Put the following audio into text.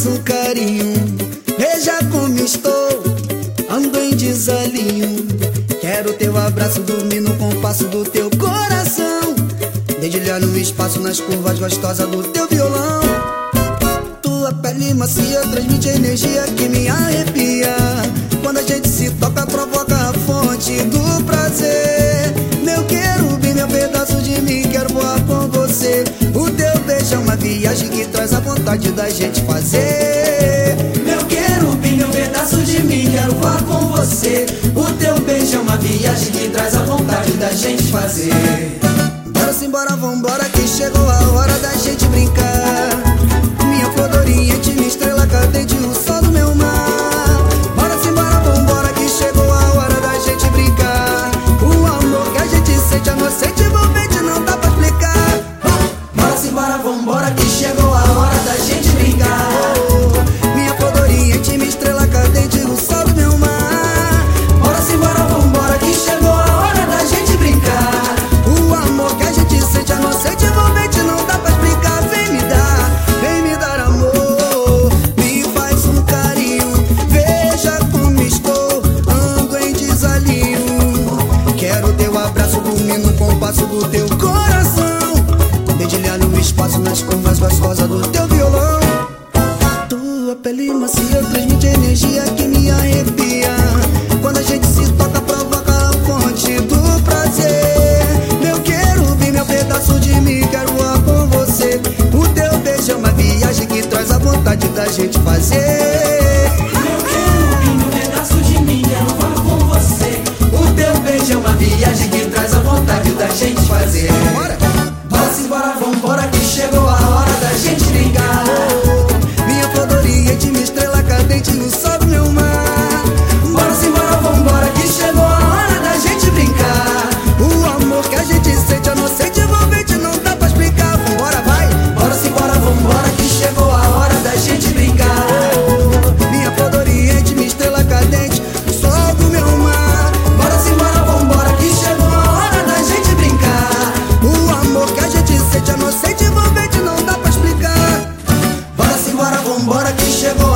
faz um carinho, veja como estou, ando em desalinho. Quero teu abraço, dormir no compasso do teu coração, dedilhar no espaço, nas curvas gostosas do teu violão. Tua pele macia transmite energia que me arrepia. Quando a gente se toca, provoca a fonte do prazer. Meu querubim, meu pedaço de mim, quero voar com você. O teu beijo é uma viagem que traz a vontade da gente fazer. Meu querubim, meu pedaço de mim, quero voar com você. O teu beijo é uma viagem que traz a vontade da gente fazer. Bora simbora, vambora que chegou a hora da gente brincar. Minha flor oriente, minha estrela cadente, o sol do meu mar. Bora simbora, vambora que chegou a hora da gente brincar. O amor que a gente sente, a inocente envolvente, não dá pra explicar. Bora simbora, vambora que chegou a hora da gente brincar. Minha flor oriente, minha estrela cadente, o sol do meu mar. Bora simbora, vambora que chegou a hora da gente brincar. O amor que a gente sente, a inocente envolvente, não dá pra explicar. Vem me dar amor, me faz um carinho, veja como estou, ando em desalinho. Quero teu abraço, dormir no compasso do teu coração, dedilhar no espaço, nas curvas gostosas do teu violão. Tua pele macia transmite energia que me arrepia. Quando a gente se toca, provoca a fonte do prazer. Meu querubim, meu pedaço de mim, quero voar com você. O teu beijo é uma viagem que traz a vontade da gente fazer. Meu querubim, meu pedaço de mim, quero voar com você. O teu beijo é uma viagem que traz a vontade da gente fazer. Bora! Bora simbora, vambora que chegou a hora da gente brincar. Minha flor oriente, minha estrela cadente, no sol do meu mar. Bora simbora, vambora que chegou a hora da gente brincar. O amor que a gente sente, a inocente envolvente, não dá pra explicar. Vambora, vai! Bora simbora, vambora que chegou a hora da gente brincar. Minha flor oriente, minha estrela cadente, o sol do meu mar. Bora simbora, vambora que chegou a hora da gente brincar. O amor que a gente sente, a inocente envolvente, não dá pra explicar. Bora simbora, vambora que chegou